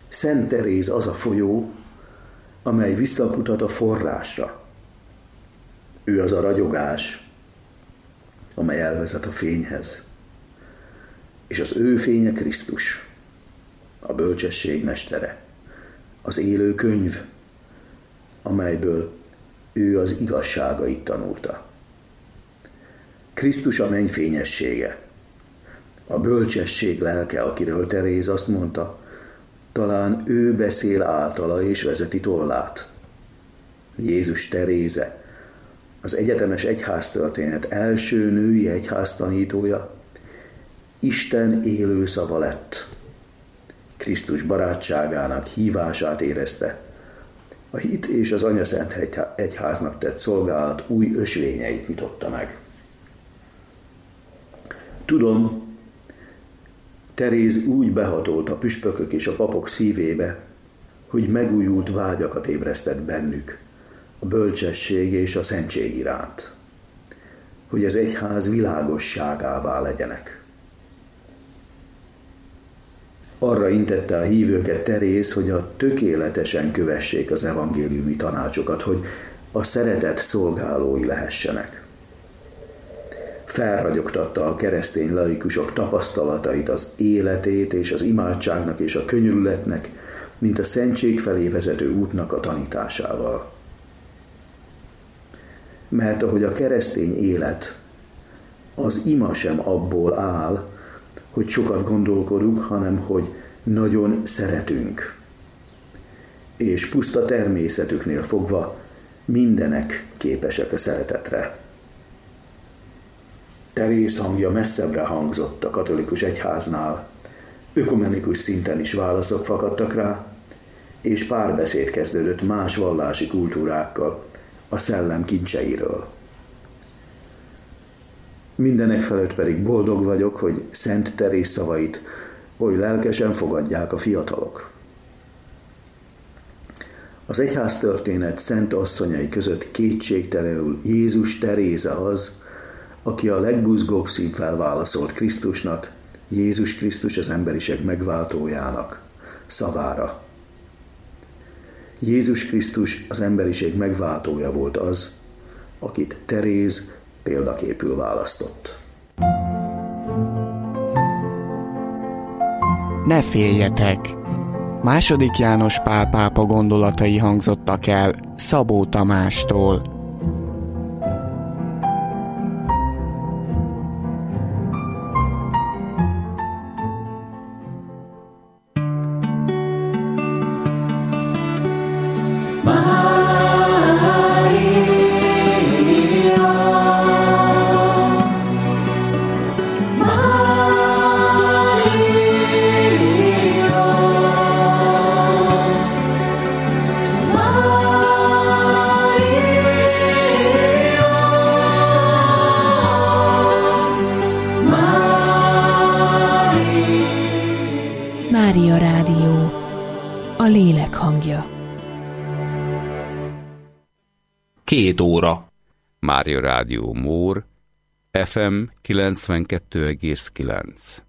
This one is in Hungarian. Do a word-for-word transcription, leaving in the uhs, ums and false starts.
Szent Teréz az a folyó, amely visszakutat a forrásra. Ő az a ragyogás, amely elvezet a fényhez. És az ő fénye Krisztus, a bölcsesség mestere, az élő könyv, amelyből ő az igazságait tanulta. Krisztus a menny fényessége, a bölcsesség lelke, akiről Teréz azt mondta, talán ő beszél általa és vezeti tollát. Jézus Teréze, az egyetemes egyháztörténet első női egyháztanítója, Isten élő szava lett. Krisztus barátságának hívását érezte. A hit és az Anyaszent Egyháznak tett szolgálat új ösvényeit nyitotta meg. Tudom, Teréz úgy behatolt a püspökök és a papok szívébe, hogy megújult vágyakat ébresztett bennük a bölcsesség és a szentség iránt, hogy az egyház világosságává legyenek. Arra intette a hívőket Teréz, hogy a tökéletesen kövessék az evangéliumi tanácsokat, hogy a szeretet szolgálói lehessenek. Felragyogtatta a keresztény laikusok tapasztalatait, az életét és az imádságnak és a könyörületnek, mint a szentség felé vezető útnak a tanításával. Mert ahogy a keresztény élet, az ima sem abból áll, hogy sokat gondolkodunk, hanem hogy nagyon szeretünk. És puszta természetüknél fogva mindenek képesek a szeretetre. Teréz hangja messzebbre hangzott a katolikus egyháznál, ökumenikus szinten is válaszok fakadtak rá, és párbeszéd kezdődött más vallási kultúrákkal a szellem kincseiről. Mindenek felett pedig boldog vagyok, hogy Szent Teréz szavait oly lelkesen fogadják a fiatalok. Az egyháztörténet szent asszonyai között kétségtelenül Jézus Teréze az, aki a legbuzgóbb szívvel válaszolt Krisztusnak, Jézus Krisztus az emberiség megváltójának szavára. Jézus Krisztus az emberiség megváltója volt az, akit Teréz példaképül választott. Ne féljetek! Második János Pál pápa gondolatai hangzottak el Szabó Tamástól. Mária Rádió, a lélek hangja. Két óra. Mária Rádió Mór, ef em kilencvenkettő egész kilenc.